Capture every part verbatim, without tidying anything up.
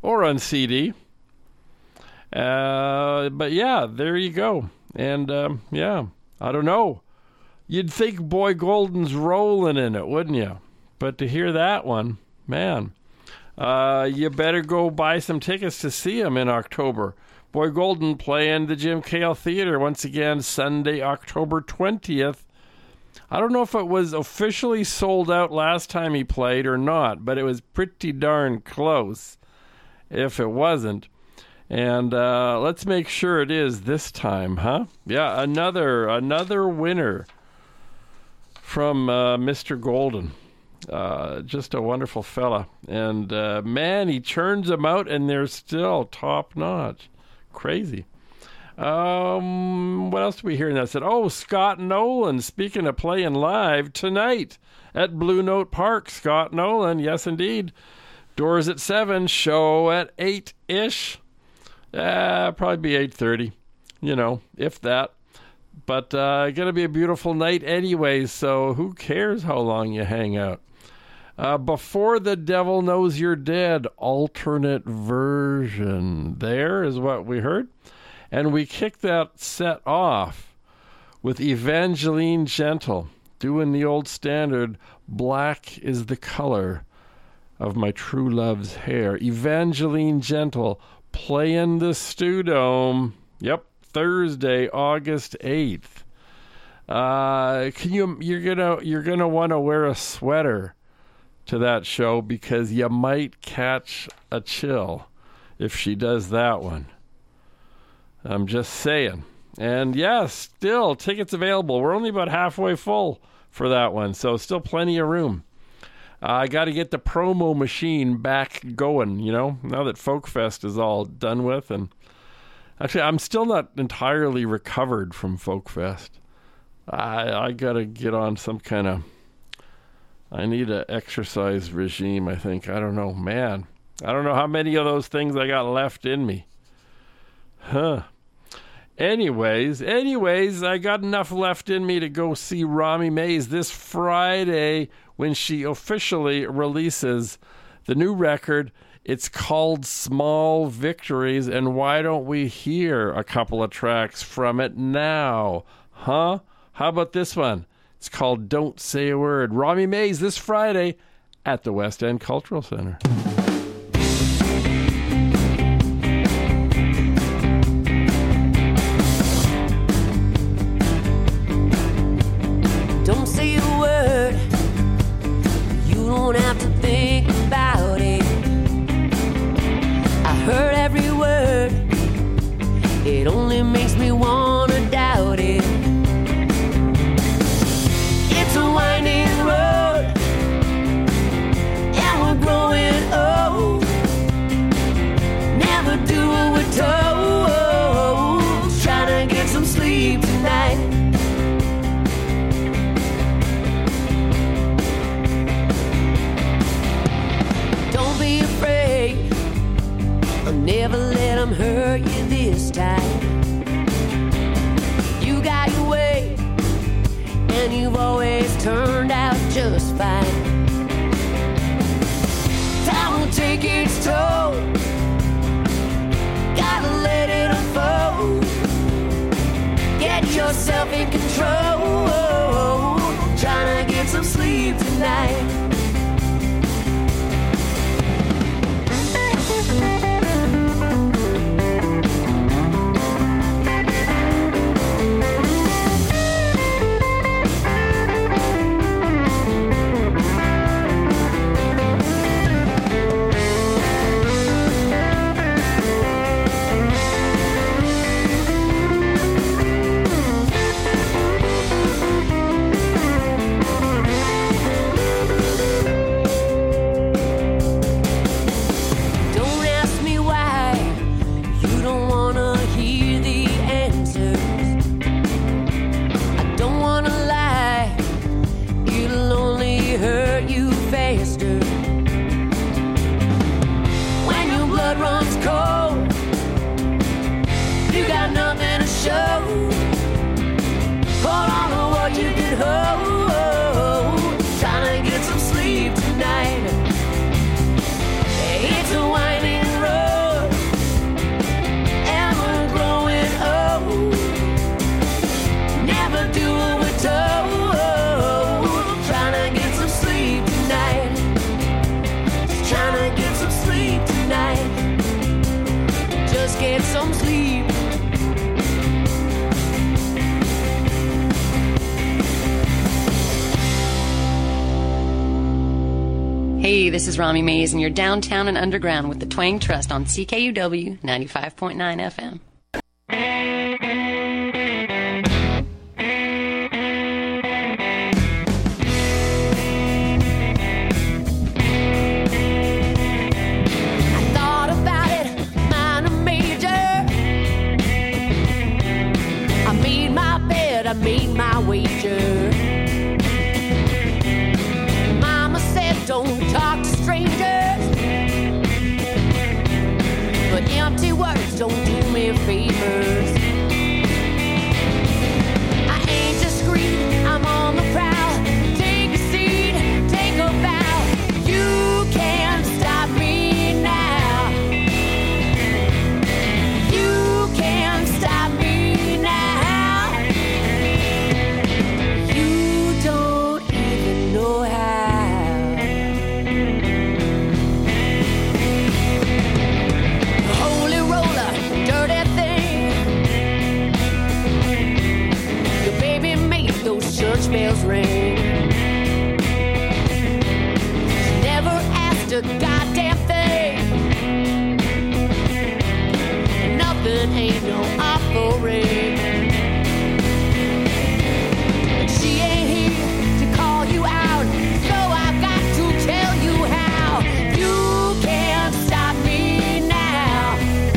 or on C D. Uh, but yeah, there you go. And um, yeah, I don't know. You'd think Boy Golden's rolling in it, wouldn't you? But to hear that one, man, uh, you better go buy some tickets to see him in October. Boy Golden playing the Jim Cale Theater once again Sunday, October twentieth. I don't know if it was officially sold out last time he played or not, but it was pretty darn close if it wasn't. And uh, let's make sure it is this time, huh? Yeah, another another winner from uh, Mister Golden. Uh, just a wonderful fella. And uh, man, he churns them out and they're still top notch. Crazy. Um, what else did we hear in that? Said, oh, Scott Nolan, speaking of playing live tonight at Blue Note Park. Scott Nolan, yes indeed. Doors at seven, show at eight-ish. Uh, probably be eight thirty, you know, if that. But uh, going to be a beautiful night anyway, so who cares how long you hang out? Uh, Before the Devil Knows You're Dead, alternate version. There is what we heard. And we kicked that set off with Evangeline Gentle doing the old standard, Black is the Color of My True Love's Hair. Evangeline Gentle playing the Stu Dome. Yep, Thursday, August eighth. Uh, can you? You're gonna you're gonna want to wear a sweater to that show because you might catch a chill if she does that one. I'm just saying. And yeah, still tickets available. We're only about halfway full for that one, so still plenty of room. Uh, I got to get the promo machine back going, you know, now that Folk Fest is all done with. And actually, I'm still not entirely recovered from Folk Fest. I, I got to get on some kind of, I need an exercise regime, I think. I don't know, man. I don't know how many of those things I got left in me. Huh. Anyways, anyways, I got enough left in me to go see Romy Mays this Friday when she officially releases the new record. It's called Small Victories, and why don't we hear a couple of tracks from it now? Huh? How about this one? It's called Don't Say a Word. Romy Mays this Friday at the West End Cultural Center. Don't say a word, you don't have to think about it. I heard every word, it only makes me wanna doubt it. It's a winding road, and we're growing old. Never do what we're told, trying to get some sleep tonight. Never let them hurt you this time. You got your way, and you've always turned out just fine. Time will take its toll, gotta let it unfold. Get yourself in control, trying to get some sleep tonight. Trying to get some sleep tonight. It's a winding road. get some sleep. Hey, this is Rami Mays, and you're downtown and underground with the Twang Trust on C K U W ninety-five point nine F M. I made my wager. Mama said don't talk to strangers, but empty words don't do me favors. I ain't discreet, I'm on the prowl. Take a seat, take a bow. You can't stop me now. You can't stop me now. Church bells ring. She never asked a goddamn thing. Nothing ain't no offering. And she ain't here to call you out, so I've got to tell you how. You can't stop me now.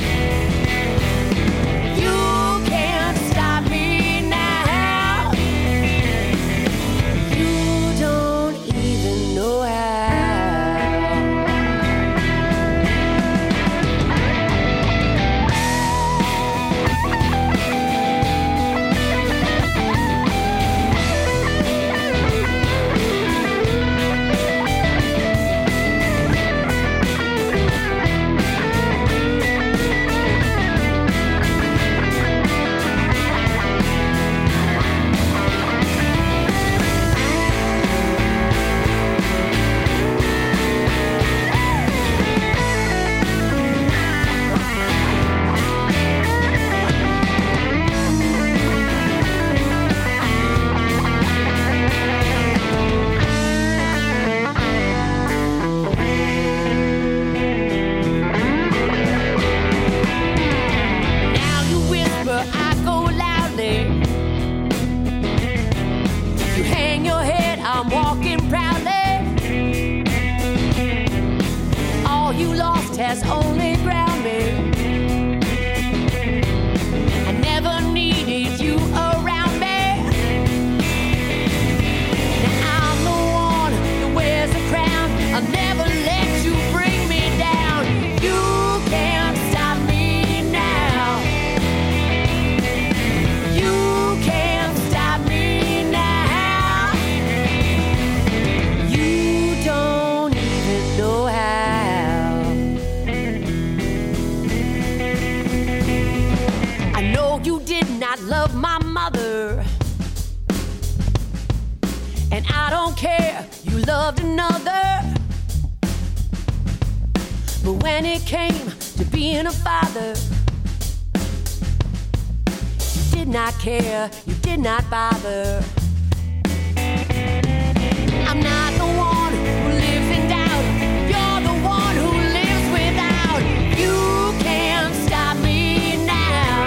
You can't stop me now. Know has only ground me. I never needed you around me. Now I'm the one that wears a crown. I'll never let you bring me down. You can't stop me now. You can't stop me now. You don't even know how. You did not love my mother, and I don't care, you loved another. But when it came to being a father, you did not care, you did not bother. I'm not the one who lives in doubt, you're the one who lives without. You can't stop me now.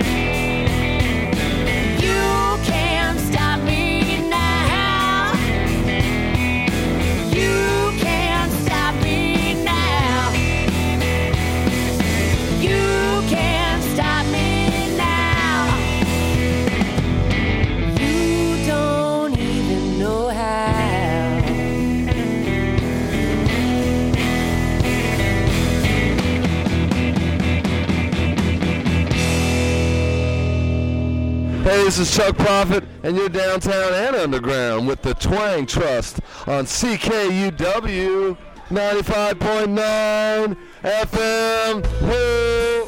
Hey, this is Chuck Prophet, and you're downtown and underground with the Twang Trust on C K U W ninety-five point nine F M. Woo!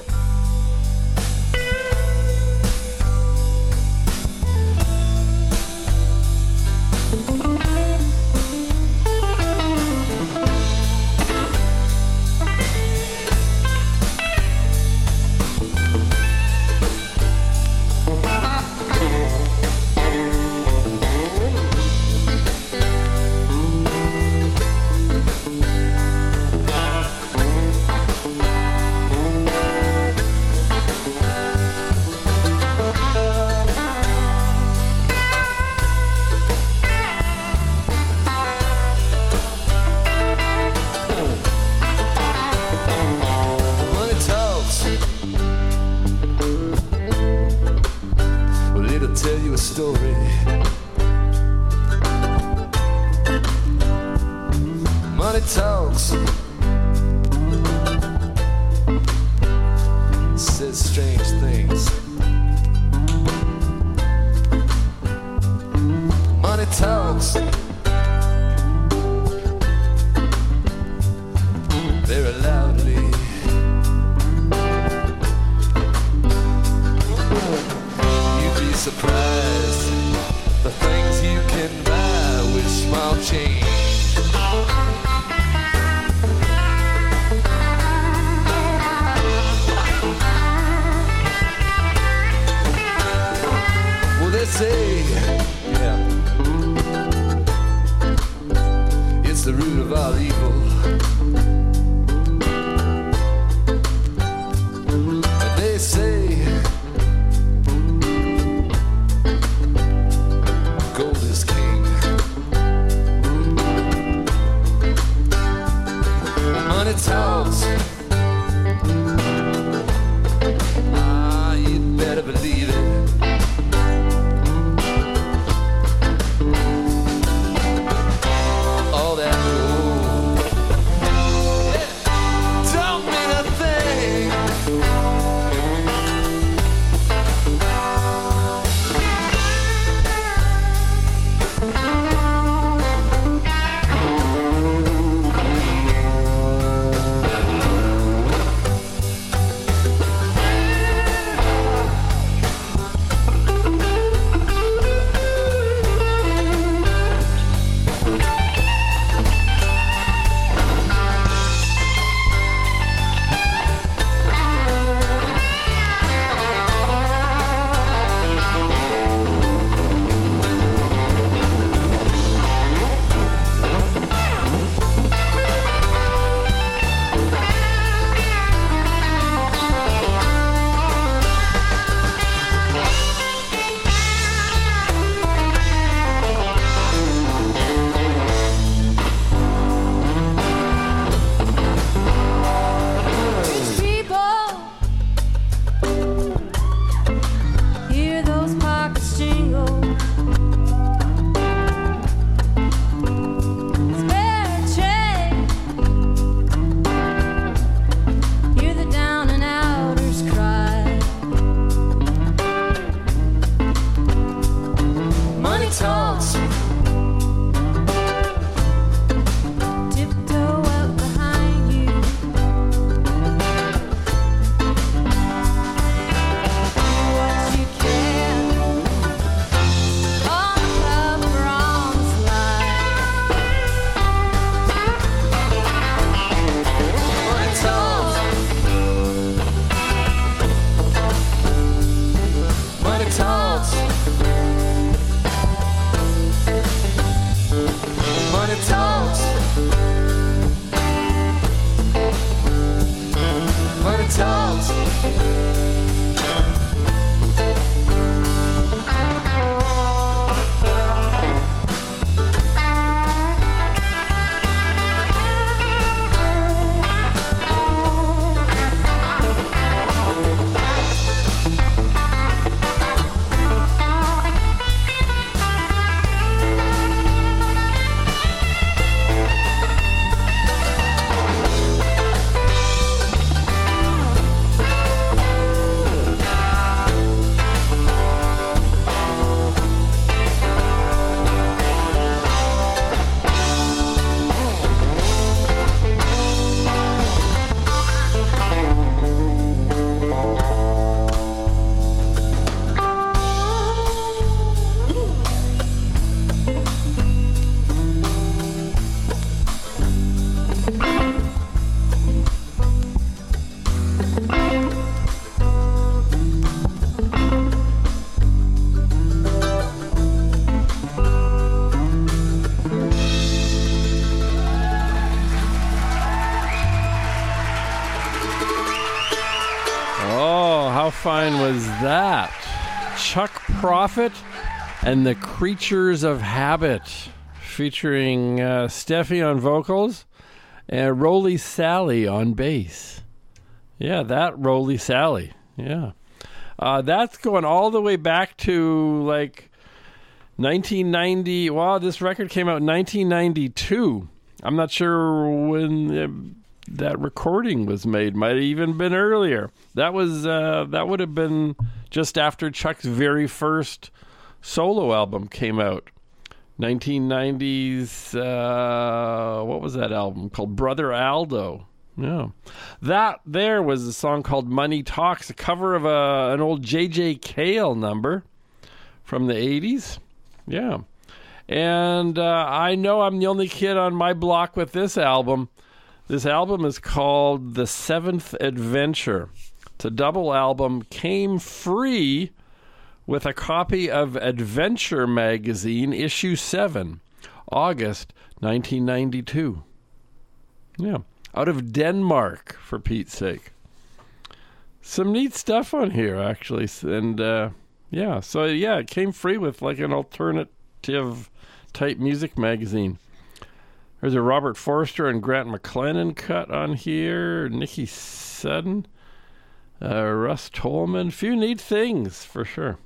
Oh, how fine was that? Chuck Prophet and the Creatures of Habit, featuring uh, Steffi on vocals and Roly Sally on bass. Yeah, that Roly Sally. Yeah. Uh, that's going all the way back to like nineteen ninety. Wow, this record came out in nineteen ninety-two. I'm not sure when uh, that recording was made. Might have even been earlier. That was uh, that would have been just after Chuck's very first solo album came out. nineteen nineties, uh, what was that album called? Brother Aldo. Yeah. That there was a song called Money Talks, a cover of a, an old J J Cale number from the eighties. Yeah. And uh, I know I'm the only kid on my block with this album. This album is called The Seventh Adventure. It's a double album, came free with a copy of Adventure Magazine, issue seven, August nineteen ninety-two. Yeah. Out of Denmark, for Pete's sake. Some neat stuff on here, actually. And, uh, yeah, so, yeah, it came free with, like, an alternative-type music magazine. There's a Robert Forster and Grant McLennan cut on here. Nikki Sudden. Uh, Russ Tolman. Few neat things, for sure.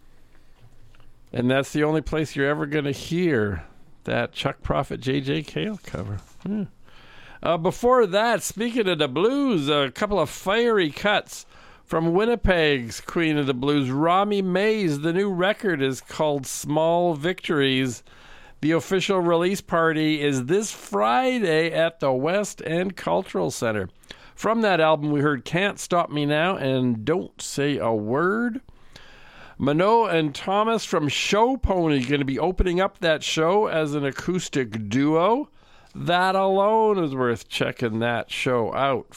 And that's the only place you're ever going to hear that Chuck Prophet J J Cale cover. Yeah. Uh, before that, speaking of the blues, a couple of fiery cuts from Winnipeg's Queen of the Blues, Romy Mays. The new record is called Small Victories. The official release party is this Friday at the West End Cultural Center. From that album, we heard Can't Stop Me Now and Don't Say a Word. Mano and Thomas from Show Pony going to be opening up that show as an acoustic duo. That alone is worth checking that show out.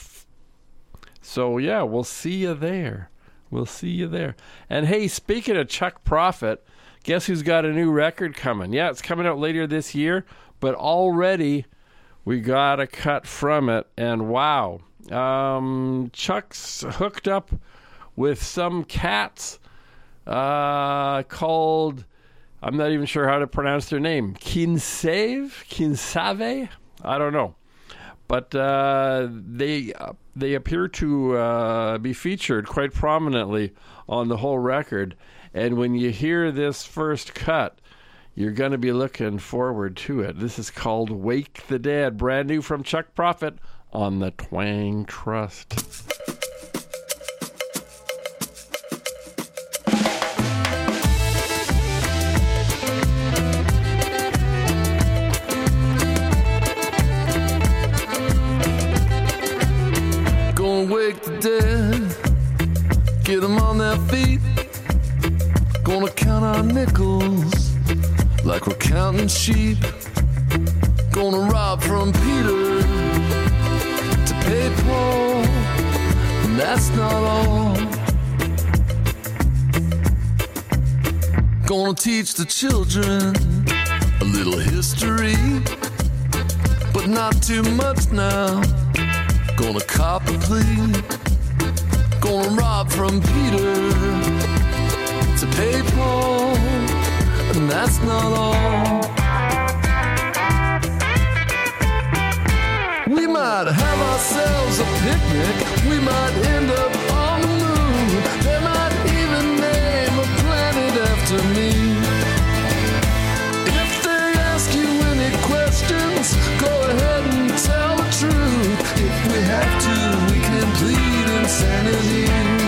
So, yeah, we'll see you there. We'll see you there. And, hey, speaking of Chuck Prophet, guess who's got a new record coming? Yeah, it's coming out later this year, but already we got a cut from it. And, wow, um, Chuck's hooked up with some cats uh, called... I'm not even sure how to pronounce their name. Kinsave? Kinsave? I don't know. But uh, they uh, they appear to uh, be featured quite prominently on the whole record. And when you hear this first cut, you're going to be looking forward to it. This is called Wake the Dead, brand new from Chuck Prophet on the Twang Trust. Wake the dead, get them on their feet. Gonna count our nickels like we're counting sheep. Gonna rob from Peter to pay Paul, and that's not all. Gonna teach the children a little history, but not too much now. Gonna cop a plea, gonna rob from Peter to pay Paul, and that's not all. We might have ourselves a picnic, we might end up on the moon. They might even name a planet after me. If they ask you any questions, go ahead and tell the truth. If we have to, we can plead insanity.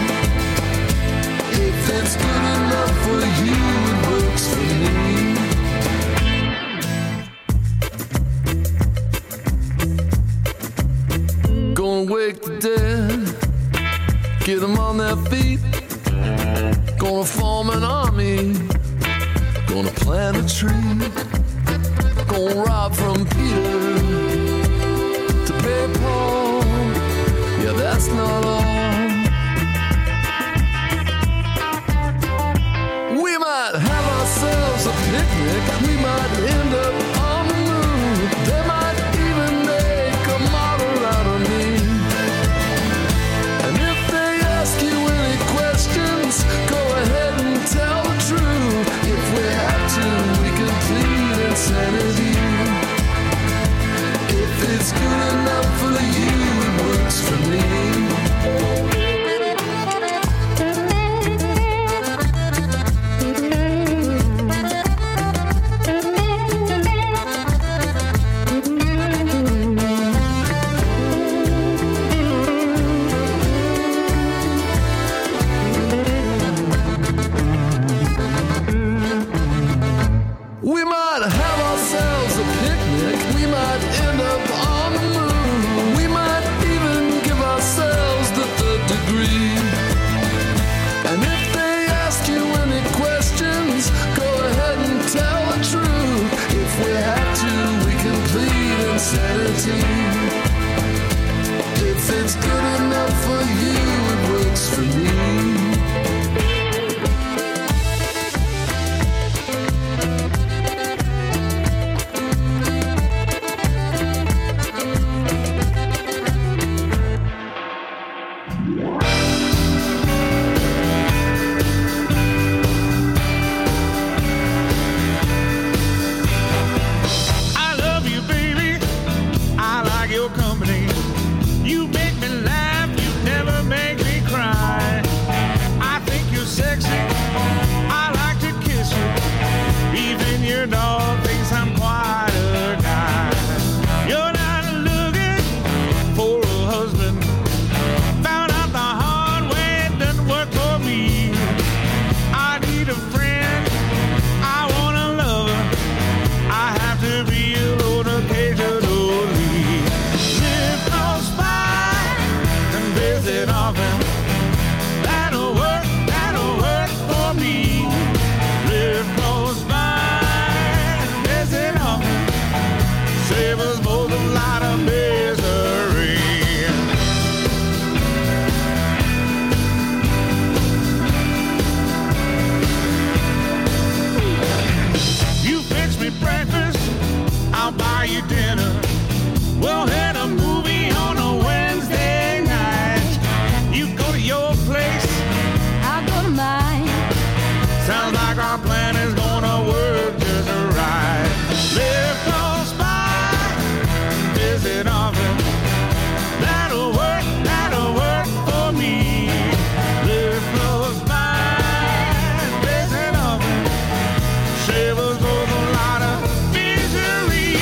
If it's good enough for you, it works for me. Gonna wake the dead, get them on their feet. Gonna form an army, gonna plant a tree. Gonna rob from Peter to pay Paul, yeah, that's not all. We might have ourselves a picnic, we might end up on the moon. They might even make a model out of me. And if they ask you I love you, baby. I like your company. You make me laugh. You never make me cry. I think you're sexy. I like to kiss you. Even your dog thinks I'm quite a guy. You're not looking for a husband. Found out the hard way it doesn't work for me. I need a friend. I want a lover. I have to be alone occasionally. Live close by and visit often. That'll work, that'll work for me. Live close by and visit often. Save us both a lot of misery. You fix me breakfast, I'll buy you dinner. We'll hit a movie on a Wednesday night. You go to your place, I'll go to mine. sounds like our plan is gonna work just right. Live close by, visit often. That'll work, that'll work for me. Live close by, visit often. Save us both a lot of misery.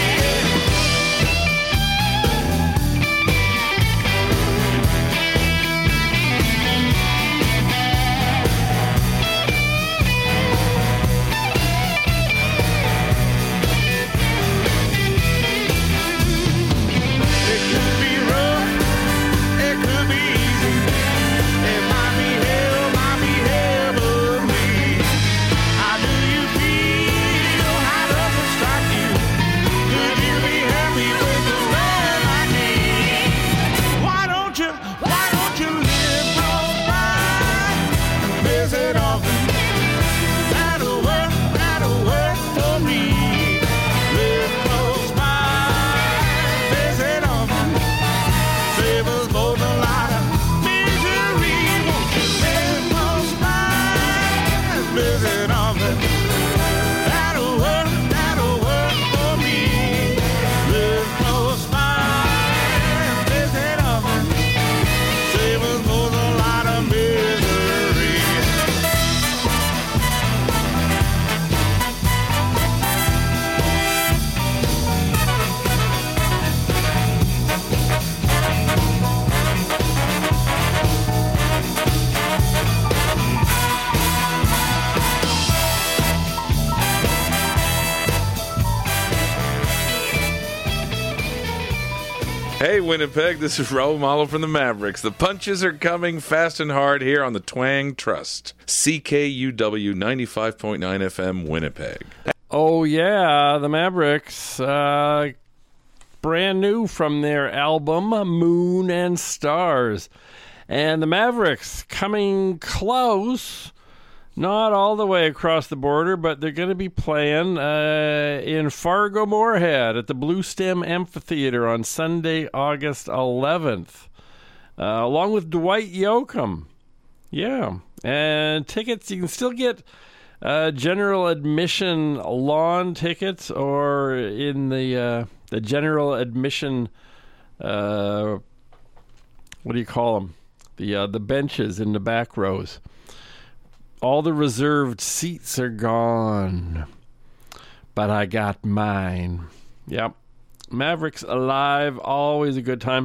It could be rough, it could be easy. It might be hell, might be heavenly. How do you feel? How does it strike you? Could you be happy with a love like me? Why don't you, why don't you live close by? Visit often. That'll work, that'll work for me. Live close by, visit often. Save us both a lot of misery. Won't you live close by, visit often. That'll work, that'll work for me. Live close by, visit often. Save us both a lot of misery. Hey, Winnipeg, this is Raul Malo from the Mavericks. The punches are coming fast and hard here on the Twang Trust. C K U W ninety-five point nine F M, Winnipeg. Oh, yeah, the Mavericks. Uh, brand new from their album, Moon and Stars. And the Mavericks coming close, not all the way across the border, but they're going to be playing uh, in Fargo-Moorhead at the Blue Stem Amphitheater on Sunday, August eleventh, uh, along with Dwight Yoakam. Yeah, and tickets, you can still get uh, general admission lawn tickets or in the uh, the general admission, uh, what do you call them? The, uh, the benches in the back rows. All the reserved seats are gone, but I got mine. Yep. Mavericks Alive, always a good time.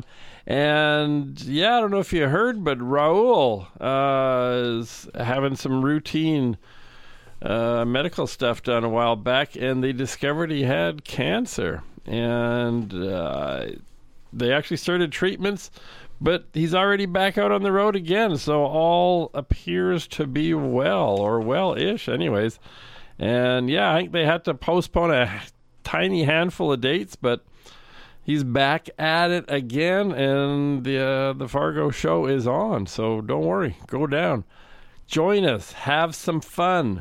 And, yeah, I don't know if you heard, but Raul uh, is having some routine uh, medical stuff done a while back, and they discovered he had cancer. And uh, they actually started treatments, but he's already back out on the road again, so all appears to be well, or well-ish anyways. And, yeah, I think they had to postpone a tiny handful of dates, but he's back at it again, and the uh, the Fargo show is on, so don't worry. Go down. Join us. Have some fun.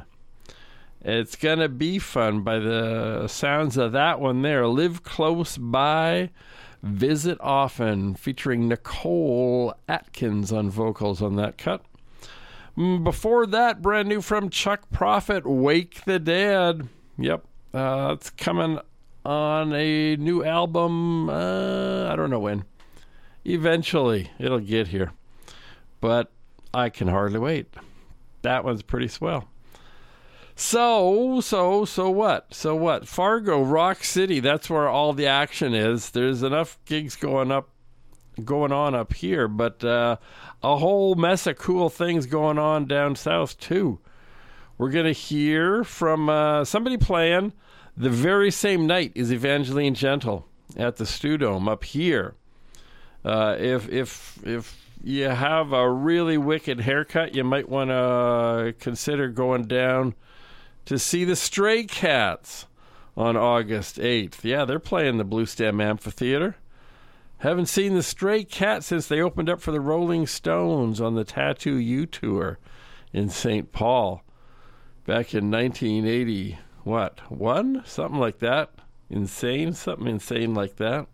It's going to be fun by the sounds of that one there. Live close by. Visit Often, featuring Nicole Atkins on vocals on that cut. Before that, brand new from Chuck Prophet, Wake the Dead. Yep, uh, it's coming on a new album, uh, I don't know when. Eventually, it'll get here. But I can hardly wait. That one's pretty swell. So, so, so what? So what? Fargo, Rock City, that's where all the action is. There's enough gigs going up, going on up here, but uh, a whole mess of cool things going on down south, too. We're going to hear from uh, somebody playing the very same night as Evangeline Gentle at the Stewdome up here. Uh, if, if, if you have a really wicked haircut, you might want to consider going down to see the Stray Cats on August eighth. Yeah, they're playing the Blue Stem Amphitheater. Haven't seen the Stray Cats since they opened up for the Rolling Stones on the Tattoo You tour in Saint Paul back in nineteen eighty. What, one? Something like that. Insane, something insane like that.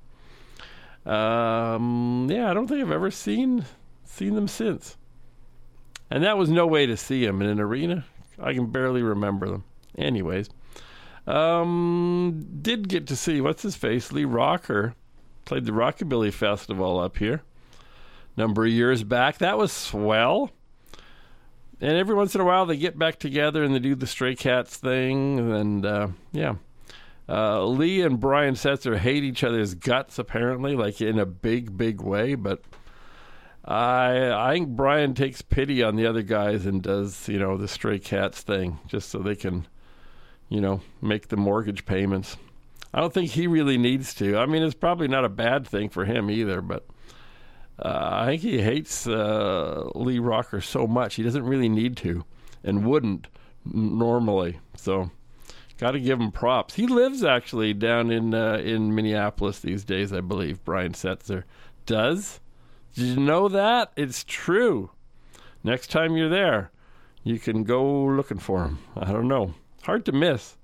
Um, yeah, I don't think I've ever seen seen them since. And that was no way to see them in an arena. I can barely remember them. Anyways, um, did get to see, what's his face, Lee Rocker, played the Rockabilly Festival up here a number of years back. That was swell. And every once in a while they get back together and they do the Stray Cats thing. And, uh, yeah. Uh, Lee and Brian Setzer hate each other's guts, apparently, like in a big, big way. But I I think Brian takes pity on the other guys and does, you know, the Stray Cats thing just so they can, you know, make the mortgage payments. I don't think he really needs to. I mean, it's probably not a bad thing for him either, but uh, I think he hates uh, Lee Rocker so much. He doesn't really need to and wouldn't n- normally. So got to give him props. He lives actually down in uh, in Minneapolis these days, I believe. Brian Setzer does. Did you know that? It's true. Next time you're there, you can go looking for him. I don't know. Hard to miss.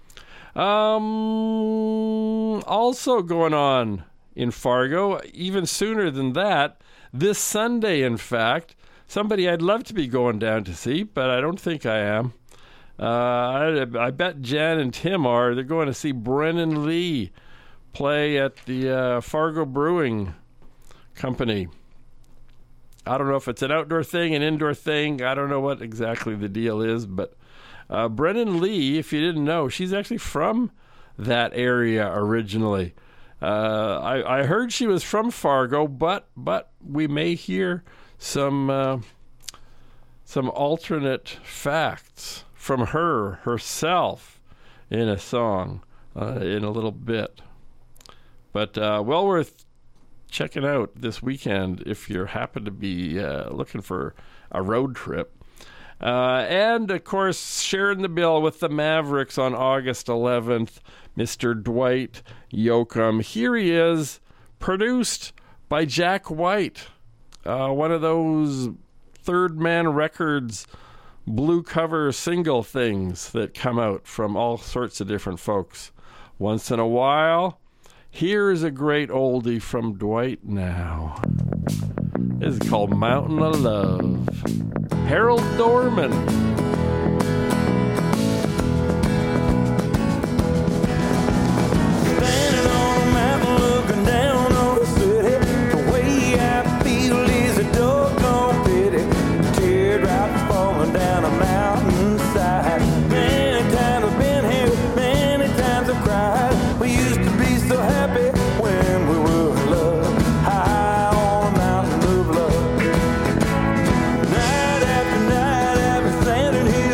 Um, also going on in Fargo, even sooner than that, this Sunday, in fact, somebody I'd love to be going down to see, but I don't think I am. Uh, I, I bet Jan and Tim are. They're going to see Brennan Lee play at the uh, Fargo Brewing Company. I don't know if it's an outdoor thing, an indoor thing. I don't know what exactly the deal is, but uh, Brennan Lee, if you didn't know, she's actually from that area originally. Uh, I, I heard she was from Fargo, but but we may hear some uh, some alternate facts from her herself in a song uh, in a little bit. But uh, well worth checking out this weekend if you happen to be uh, looking for a road trip. Uh, and, of course, sharing the bill with the Mavericks on August eleventh, Mister Dwight Yoakam. Here he is, produced by Jack White, uh, one of those Third Man Records blue cover single things that come out from all sorts of different folks. Once in a while, here's a great oldie from Dwight now. This is called Mountain of Love. Harold Dorman. Standing on a mountain looking down on the city. The way I feel is a doggone pity. Teardrops falling down a mountainside. Many times I've been here, many times I've cried. We used to be so happy when we were in love. High on a mountain of love. Night after night I've been standing here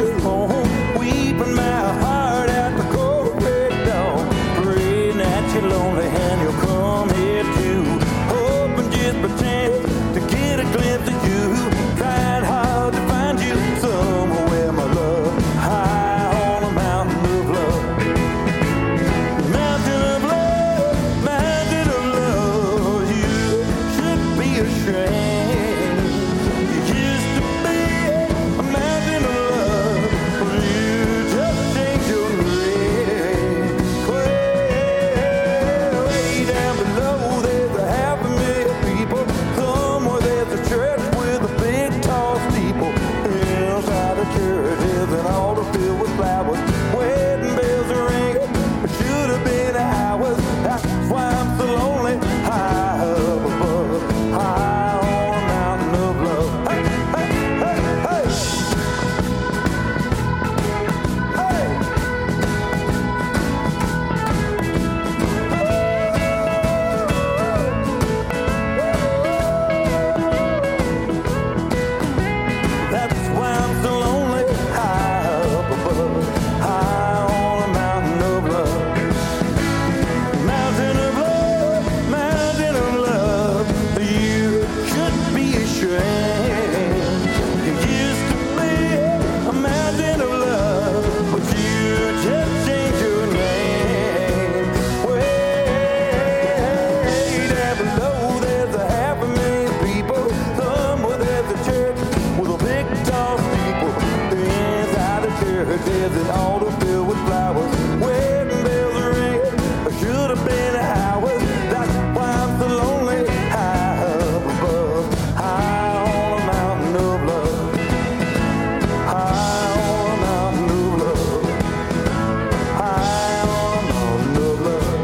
is an auto filled with flowers. Wedding bells are ringing, I should have been hours. That's why I'm so lonely. High up above, high on a mountain of love. High on a mountain of love. High on a mountain of love.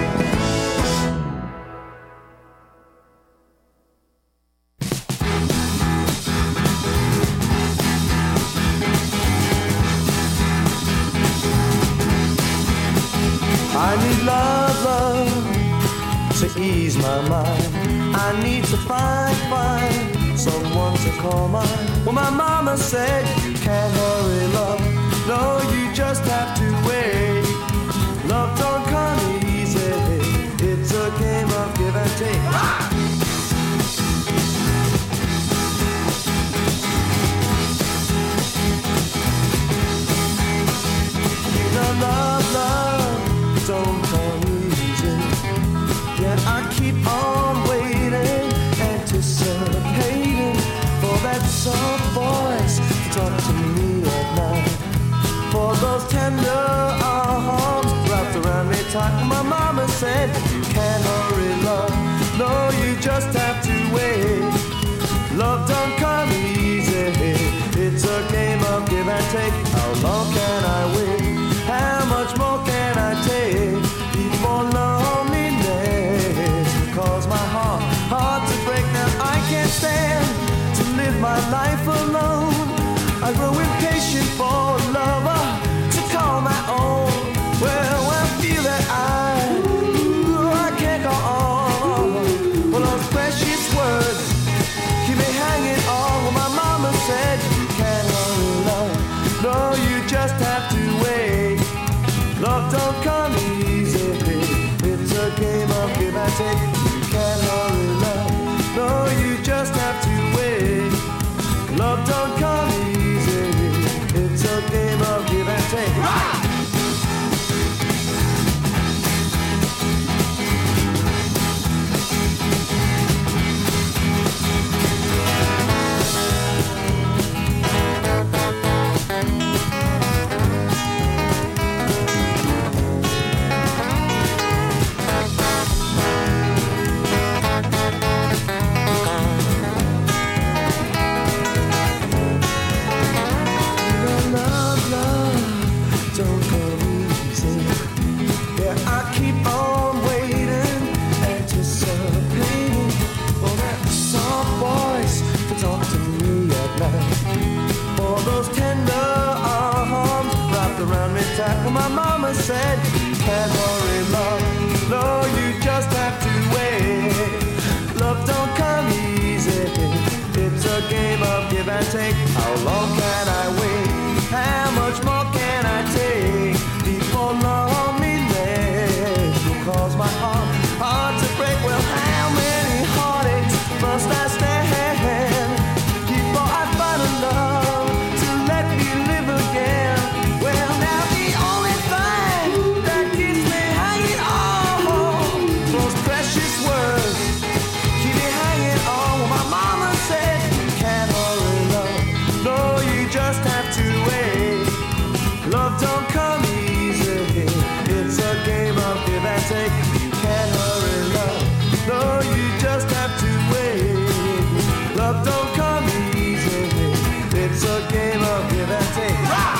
I need love, love to ease my mind. I need to find, find someone to call mine. Well, my mama said you can't hurry love. No, you just have to wait. Love don't come easy. It's a game of give and take. You know love, love don't come easy. Yet I keep on waiting, anticipating for that soft voice to talk to me at night. For those tender arms wrapped around me tight. My mama said you can't hurry love. No, you just have to wait. Love don't come easy. It's a game of give and take. How long can I wait? How much more can I take before loneliness cause my heart hard to break? Now I can't stand to live my life alone. I grow impatient for a lover to call my own. Well, I feel that I, ooh, I can't go on. Well, those precious words keep me hanging on. Well, my mama said you can't hurry love. No, you just have to wait. Love don't come easy. It's a game of give and take. You can't hurry love. No, you just have to wait. Love don't come easy. It's a game of give and take. Right! My mama said you can't hurry love. No, you just have to wait. Love don't come easy. It's a game of give and take. How long can I wait? How much more can I take before loneliness will cause my heart hard to break? Well, how many heartaches must I stand before I find a love to let me live again? Well, now the only thing that keeps me hanging on, those precious words keep me hanging on. Well, my mama said you can't hurry love. No, you just have to wait. Love don't come easy. It's a game of give and take. You can't hurry love. No, you just have to wait. Love don't come easy. It's a game of give and take. Rock!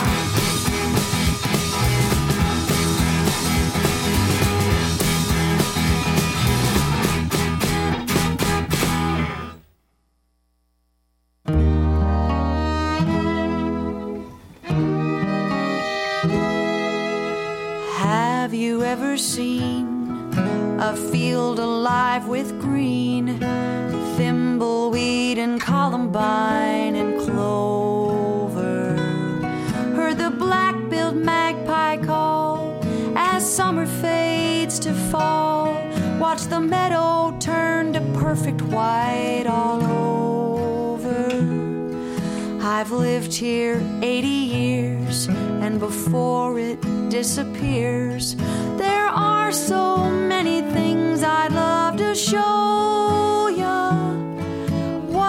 Have you ever seen a field alive with green, thimbleweed and columbine and clover? Heard the black-billed magpie call as summer fades to fall. Watch the meadow turn to perfect white all over. I've lived here eighty years, and before it disappears, there are so many things I'd love to show ya,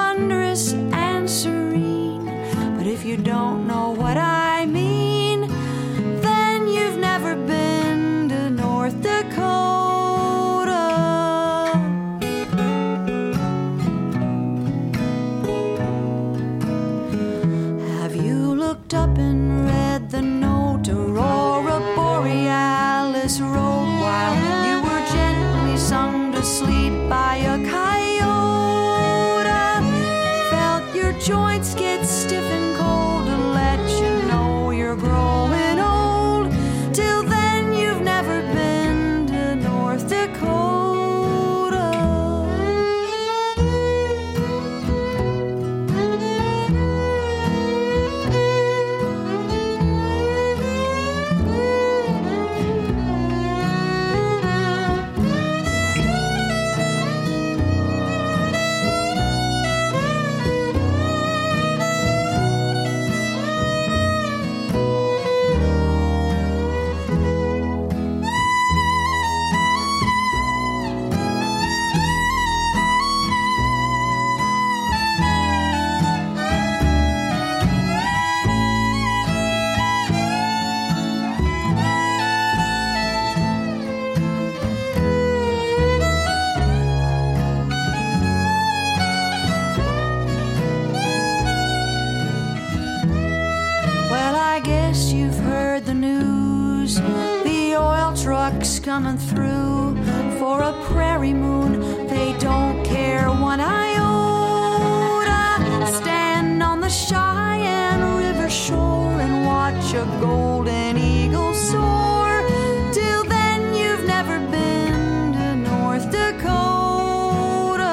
wondrous and serene. But if you don't know what I mean, joints get stiff and cold to let you know you're growing old. Till then you've never been to North Dakota. Coming through for a prairie moon, they don't care one iota. Stand on the Cheyenne River shore and watch a golden eagle soar. Till then you've never been to North Dakota.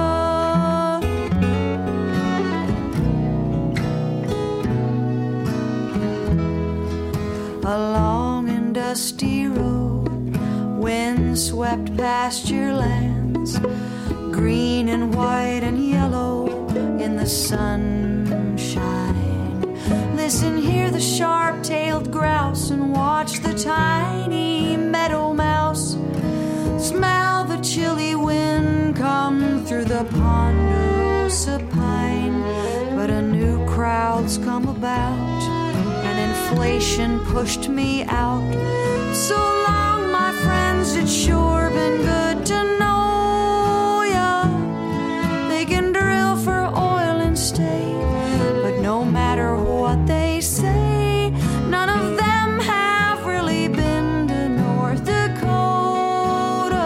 A long and dusty road, wind swept pasture lands, green and white and yellow in the sunshine. Listen, hear the sharp-tailed grouse and watch the tiny meadow mouse. Smell the chilly wind come through the ponderosa pine. But a new crowd's come about, and inflation pushed me out. So long, my friends, it's sure been good to know ya. They can drill for oil and stay, but no matter what they say, none of them have really been to North Dakota.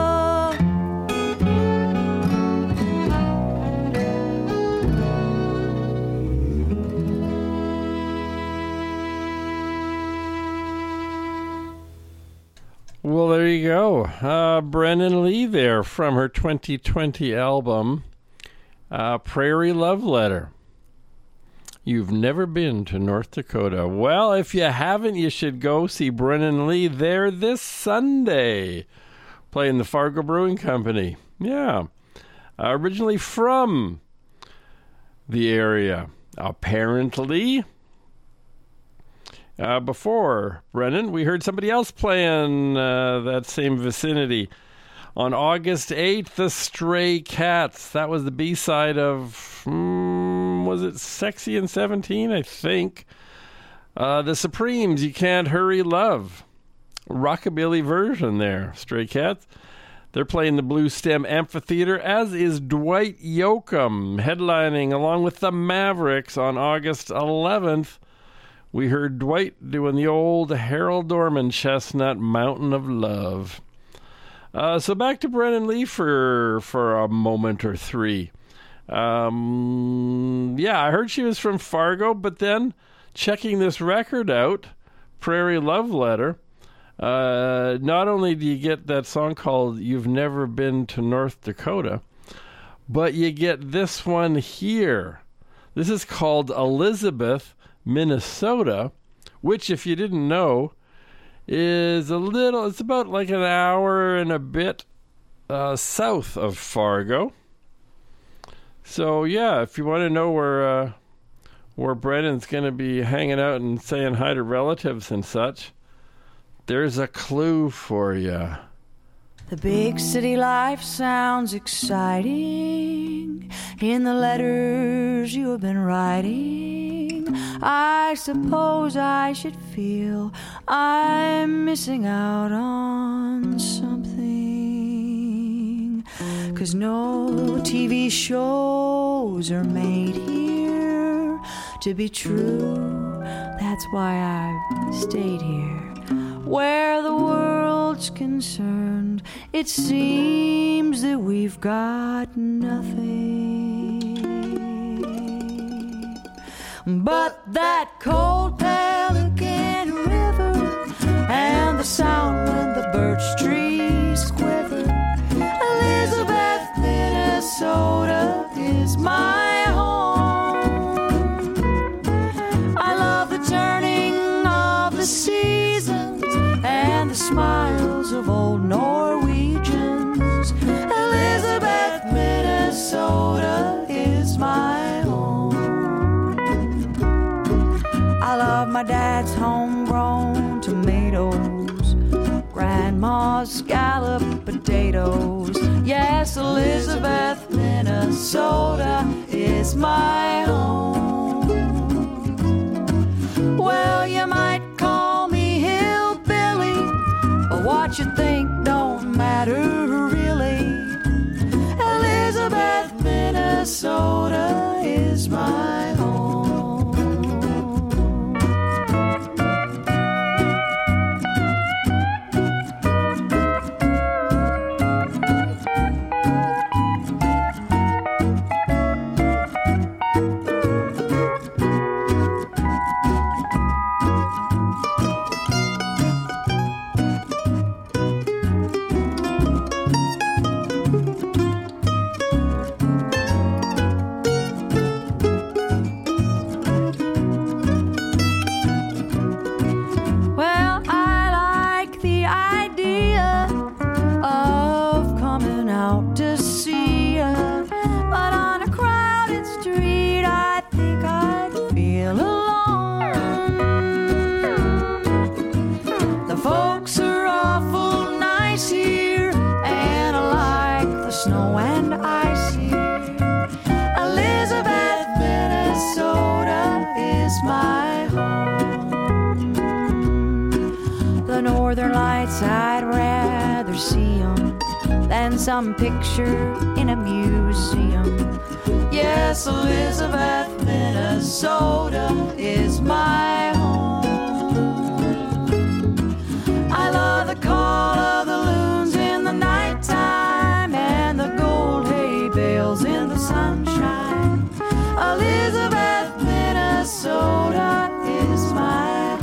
Well, there you go. Uh, Brennan Lee there from her twenty twenty album, uh, Prairie Love Letter. You've never been to North Dakota. Well, if you haven't, you should go see Brennan Lee there this Sunday, playing the Fargo Brewing Company. Yeah. Uh, originally from the area, apparently. Uh, before Brennan, we heard somebody else playing uh, that same vicinity. On August eighth, the Stray Cats. That was the B-side of, hmm, was it Sexy and seventeen, I think. Uh, the Supremes, You Can't Hurry Love. Rockabilly version there, Stray Cats. They're playing the Blue Stem Amphitheater, as is Dwight Yoakam, headlining along with the Mavericks on August eleventh. We heard Dwight doing the old Harold Dorman chestnut, Mountain of Love. Uh, so back to Brennan Lee for for a moment or three. Um, yeah, I heard she was from Fargo, but then checking this record out, Prairie Love Letter, uh, not only do you get that song called You've Never Been to North Dakota, but you get this one here. This is called Elizabeth, Minnesota, which, if you didn't know, is a little, it's about like an hour and a bit uh, south of Fargo. So, yeah, if you want to know where uh, where Brennan's going to be hanging out and saying hi to relatives and such, there's a clue for you. The big city life sounds exciting in the letters you have been writing. I suppose I should feel I'm missing out on something, 'cause no T V shows are made here to be true. That's why I've stayed here. Where the world's concerned, it seems that we've got nothing. But that cold Pelican River and the sound when the birch trees quiver, Elizabeth, Minnesota is my home. I love the turning of the seasons and the smiles of old Norwegians. Elizabeth, Minnesota is my home. I love my dad's homegrown tomatoes, grandma's scallop potatoes. Yes, Elizabeth, Minnesota is my home. Well, you might call me hillbilly, but what you think don't matter really. Elizabeth, Minnesota is my home. Well, I like the idea of coming out to see ya, but on a crowded street I think I'd feel alone. The folks are awful nice here, and I like the snow and ice here. Elizabeth, Minnesota is my home. The northern lights, I'd rather see 'em than some picture in a museum. Yes, Elizabeth, Minnesota is my home. I love the call of the loons in the nighttime and the gold hay bales in the sunshine. Elizabeth, Minnesota is my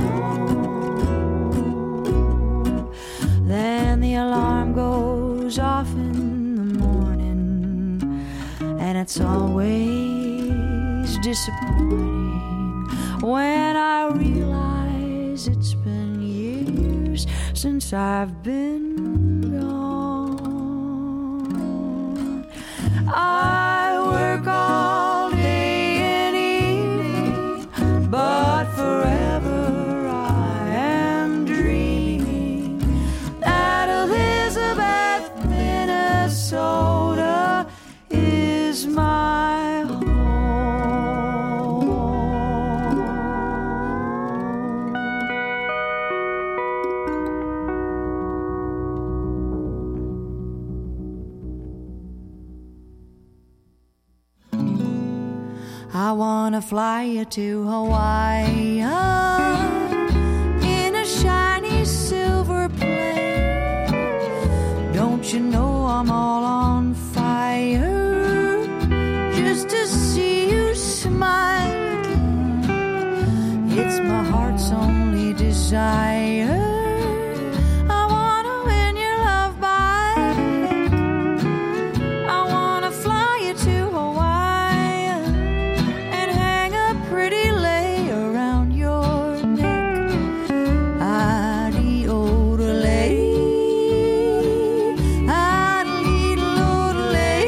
home. Then the alarm goes off in the morning, and it's always disappointing when I realize it's been years since I've been gone. I work all day and evening, but forever I am dreaming that Elizabeth, Minnesota is my home. I wanna fly you to Hawaii in a shiny silver plane. Don't you know I'm all on fire just to see you smile? It's my heart's only desire. I wanna win your love back. I wanna fly you to Hawaii and hang a pretty lei around your neck. Adi-o-de-lei, adi-o-de-lei,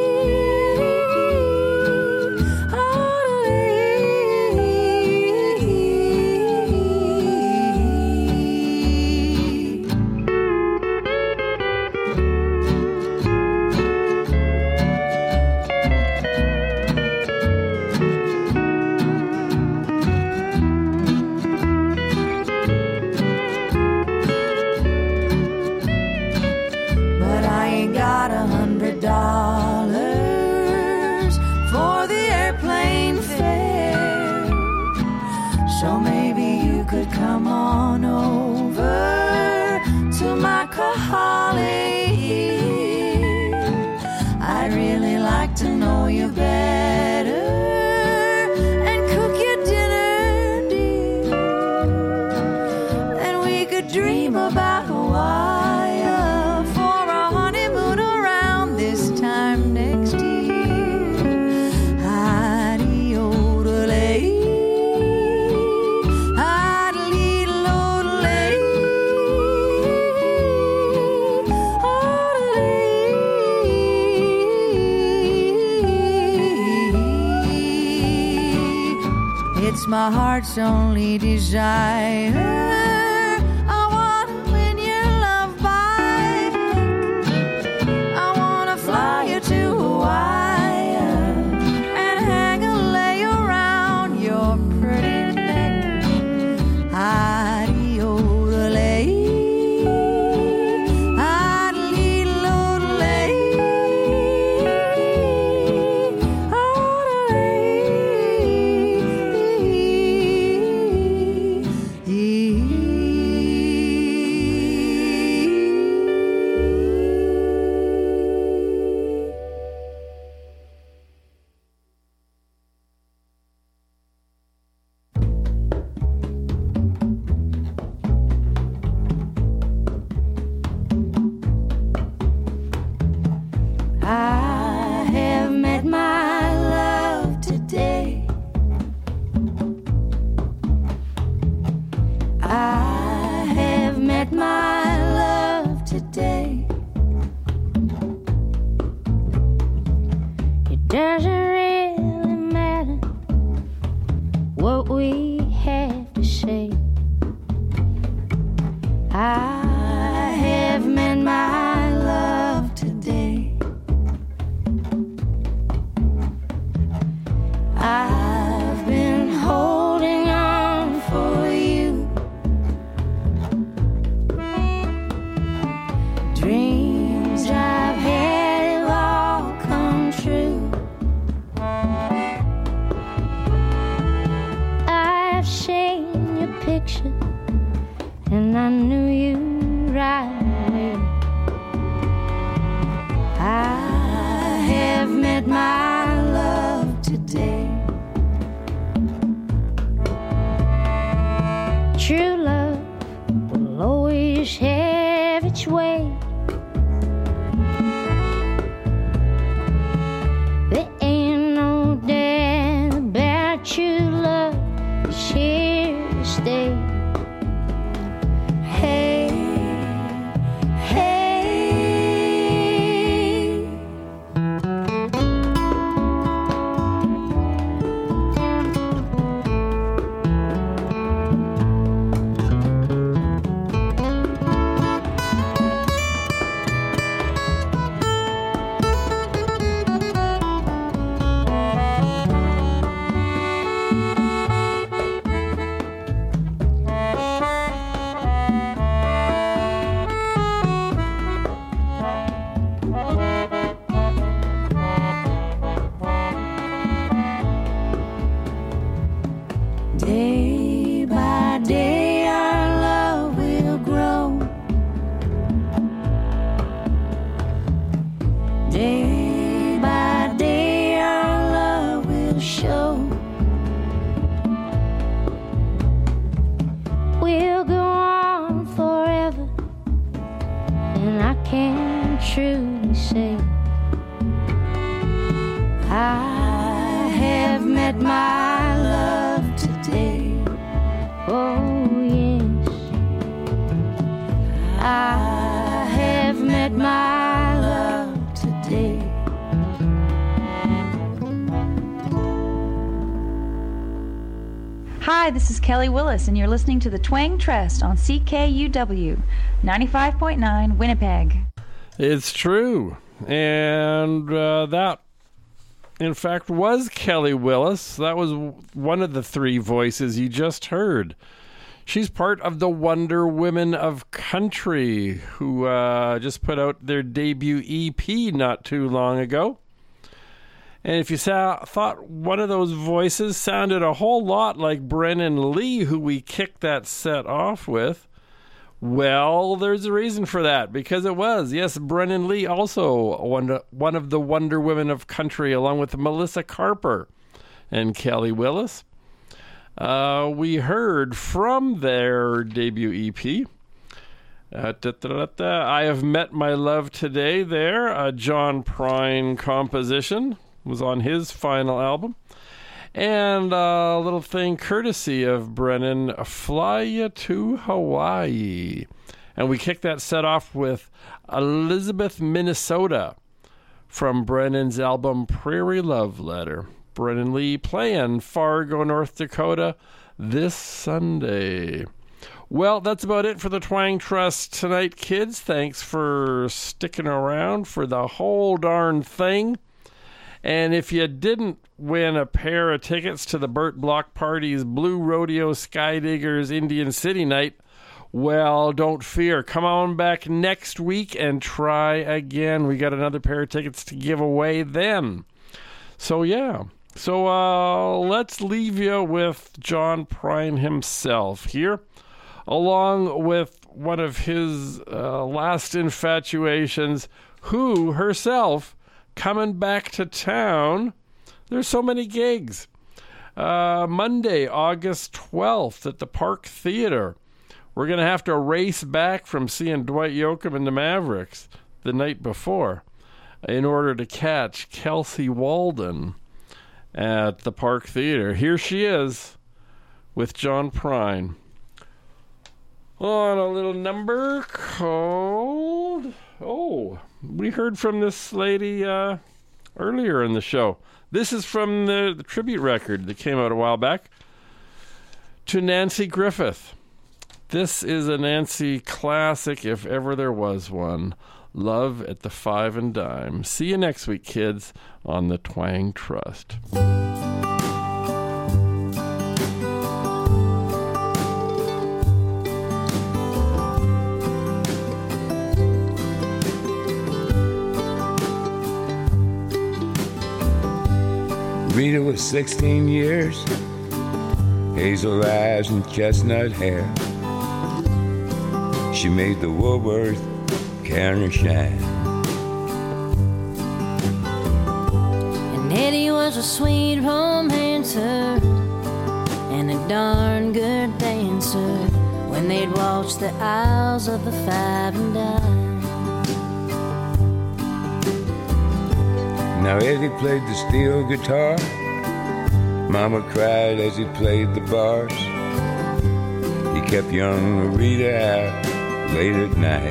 but I ain't got a hundred dollars for the airplane fare. So maybe you could come on over to my Kahale. I'd really like to know you better and cook you It's my heart's only desire. I want to win your love by. I want to fly you to Hawaii and hang a lei around your pretty neck. Hide-o-de-lei. I have met my love today. I have met my love today. It doesn't really matter what we have to say. I have met my love today. I've been holding on for you. Dreams I've had have all come true. I've seen your picture and I knew you right away. I have met my love today. True love will always have its way. There ain't no doubt about true love is here to stay. Hey, hey. Day by day our love will grow. Day by day our love will show. We'll go on forever, and I can truly say I have met my love today. Oh yes, I have met my love today. Hi, this is Kelly Willis, and you're listening to the Twang Trust on C K U W ninety-five point nine Winnipeg. It's true. And uh, that, in fact, was Kelly Willis. That was one of the three voices you just heard. She's part of the Wonder Women of Country, who uh, just put out their debut E P not too long ago. And if you saw, thought one of those voices sounded a whole lot like Brennan Lee, who we kicked that set off with, well, there's a reason for that, because it was, yes, Brennan Lee, also one, one of the Wonder Women of Country, along with Melissa Carper and Kelly Willis. Uh, we heard from their debut E P, uh, da, da, da, da, I Have Met My Love Today there, a John Prine composition, was on his final album. And a little thing courtesy of Brennan, Fly Ya to Hawaii. And we kicked that set off with Elizabeth, Minnesota, from Brennan's album Prairie Love Letter. Brennan Lee playing Fargo, North Dakota this Sunday. Well, that's about it for the Twang Trust tonight, kids. Thanks for sticking around for the whole darn thing. And if you didn't win a pair of tickets to the Burt Block Party's Blue Rodeo Skydiggers Indian City Night, well, don't fear. Come on back next week and try again. We got another pair of tickets to give away then. So, yeah. So, uh, let's leave you with John Prine himself here, along with one of his uh, last infatuations, who herself coming back to town. There's so many gigs. Uh, Monday, August twelfth at the Park Theater. We're going to have to race back from seeing Dwight Yoakam and the Mavericks the night before in order to catch Kelsey Walden at the Park Theater. Here she is with John Prine on a little number called... Oh, we heard from this lady uh, earlier in the show. This is from the, the tribute record that came out a while back to Nancy Griffith. This is a Nancy classic, if ever there was one. Love at the Five and Dime. See you next week, kids, on the Twang Trust. Rita was sixteen years, hazel eyes and chestnut hair. She made the Woolworth counter shine. And Eddie was a sweet romancer and a darn good dancer when they'd walk the aisles of the Five and Dime. Now Eddie played the steel guitar. Mama cried as he played the bars. He kept young Rita out late at night.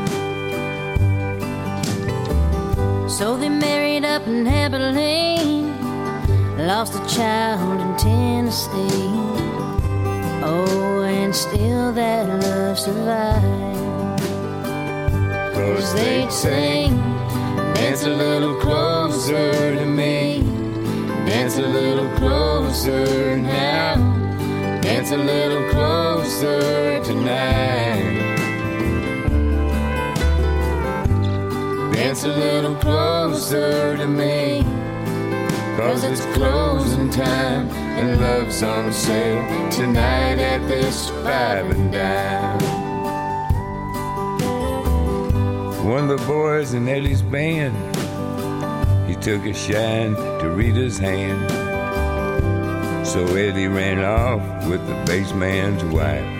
So they married up in Abilene, lost a child in Tennessee. Oh, and still that love survived. 'Cause they'd sing, dance a little closer to me, dance a little closer now, dance a little closer tonight. Dance a little closer to me, 'cause it's closing time and love's on sale tonight at this Five and Dime. One of the boys in Eddie's band, he took a shine to Rita's hand. So Eddie ran off with the bass man's wife.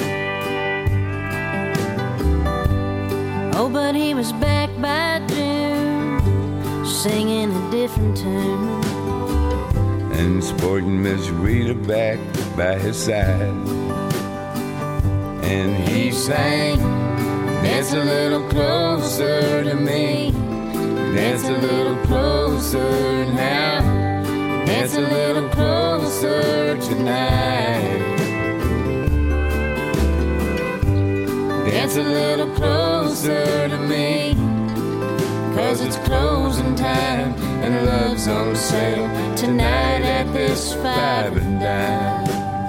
Oh, but he was back by June, singing a different tune, and sporting Miss Rita back by his side. And he sang, dance a little closer to me, dance a little closer now, dance a little closer tonight. Dance a little closer to me, 'cause it's closing time and love's on sale tonight at this Five and Dime.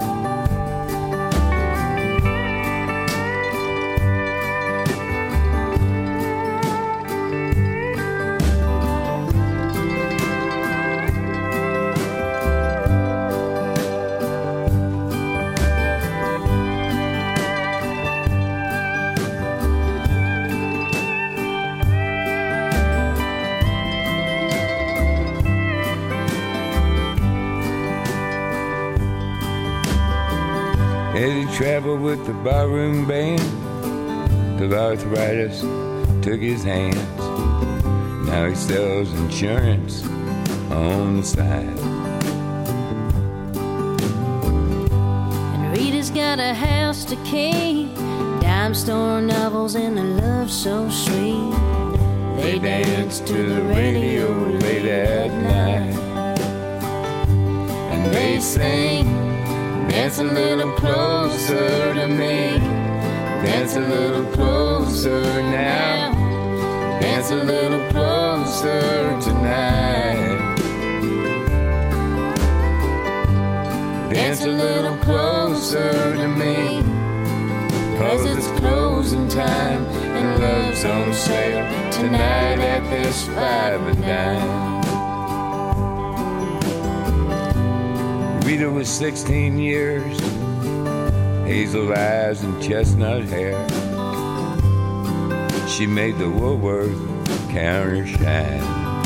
Eddie traveled with the barroom band till arthritis took his hands. Now he sells insurance on the side. And Rita's got a house to keep, dime store novels and a love so sweet. They dance to the radio late at night. they sing. Dance a little closer to me. Dance a little closer now. Dance a little closer tonight. Dance a little closer to me. Cause it's closing time and love's on sale tonight at this five and dime. Rita was sixteen years, hazel eyes and chestnut hair. She made the Woolworth counter shine.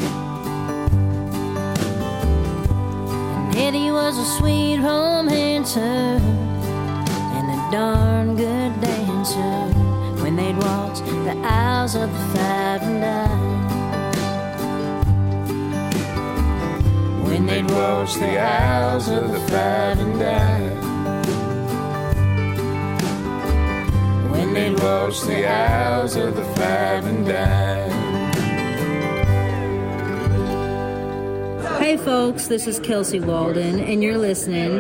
And Eddie was a sweet romancer and a darn good dancer when they'd waltz the aisles of the five and dime. When they'd waltz the aisles of the five and dime. When they'd waltz the aisles of the five and dime. Hey folks, this is Kelsey Walden, and you're listening